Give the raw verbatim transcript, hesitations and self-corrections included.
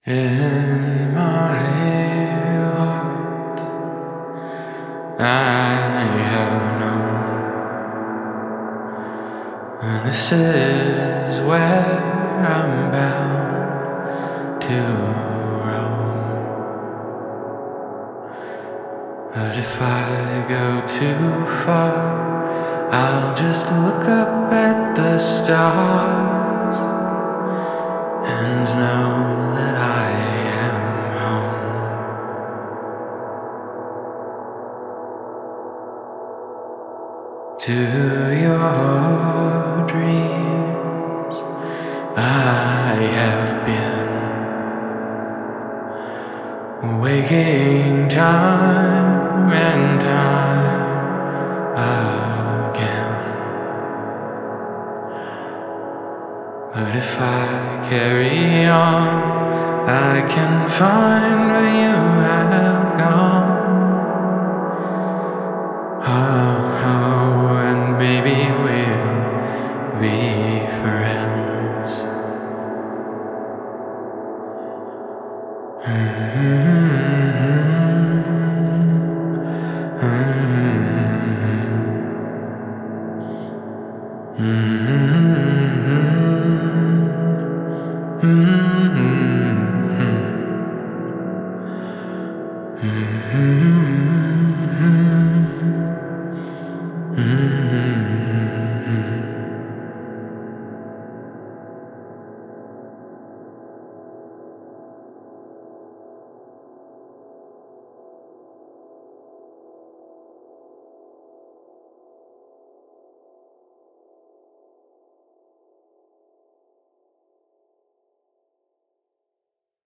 In my heart, I have known, and this is where I'm bound to roam. But if I go too far, I'll just look up at the stars and know that I am home. To your dreams I have been, waking time and time again. But if I carry on, I can find where you have gone. Oh, oh, and maybe we'll be friends. Mm-hmm. Mm-hmm. Mm-hmm. Mm-hmm.